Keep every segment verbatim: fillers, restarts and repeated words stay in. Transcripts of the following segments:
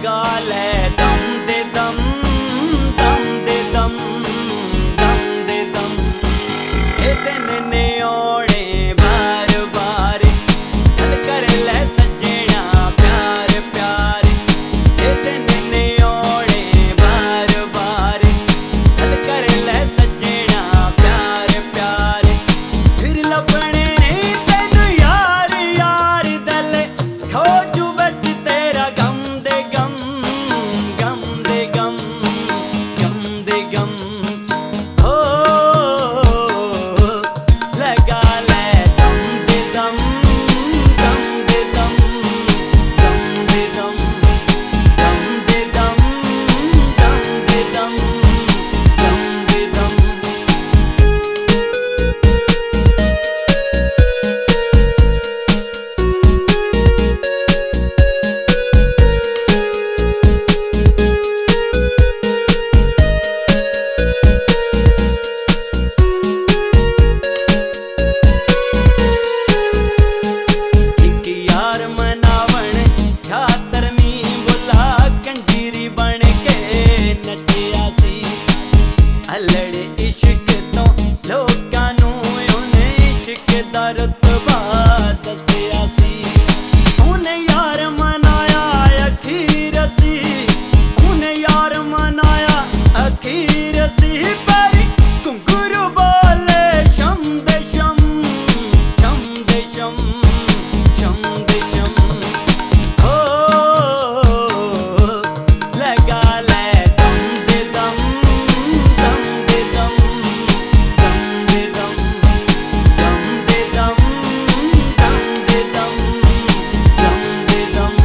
लगा ले दम दे दम दम दे दम दम दे दम ए दिन ने ओणे बार बार चल कर ले सजना प्यार प्यार ए दिन ने ओणे बार बार चल कर ले सजना प्यार प्यार फिर लपने नहीं तेन यार यार दल खोजू बच तेरा गम दे गम गम दे गम गम दे गम हो लगा ले दम दे दम दम दे दम दम दे दम दम दे दम दम दे दम दम दे दम एक यार मनावण खातर नी बुला कंजीरी बन के नचिया सी अलड़ इश्क तो लोकां नू उन्हें इश्क दा रुतबा दसिया सी उन्हें यार मनाया अखीर सी उन्हें यार मनाया अखीर सी पर घुंघरू बोले शम दे शम शम दे शम शम दे शम हो लगा ले दम दे दम दम दे दम दम दे दम दम दे दम दम दे दम दम दे दम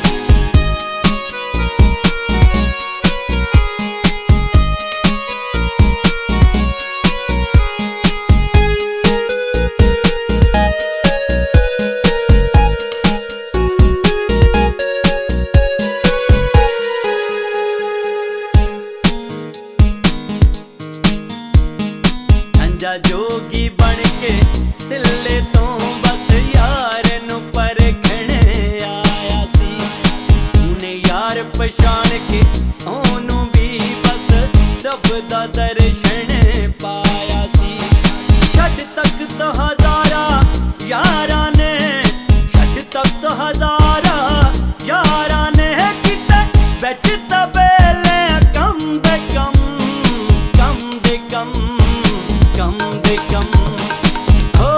अंजा जोगी बन के ढिल्ले तो बस यार नू परखण आया सी उन्हें यार पछाण के ओनू भी बस रब दा दर्शन पाया सी छड़ तक तो हजारा यारां ने छड़ तक तो हजारा यारां ने किते बिच तबेले कम दे कम कम दे कम कम दे कम हो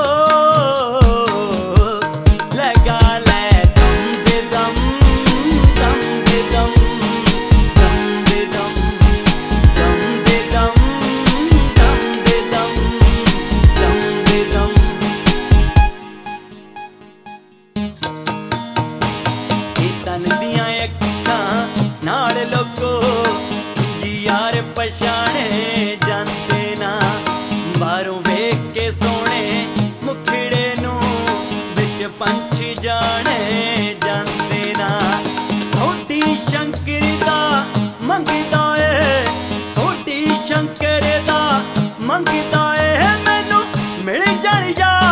लगा ले दम दे दम दम दे दम दम दे दम दम दे दम दम दे दम दम दे दम ए तन दियां अखां नाल लोगो जी यार पछाणे जांदे ना बाहरों वेख के सोने मुखड़े नू बिच पंछी जाने जांदे ना सोटी शंकर दा मंगदा ए सोटी शंकर दा मंगदा ए मैनू मिल जाण जा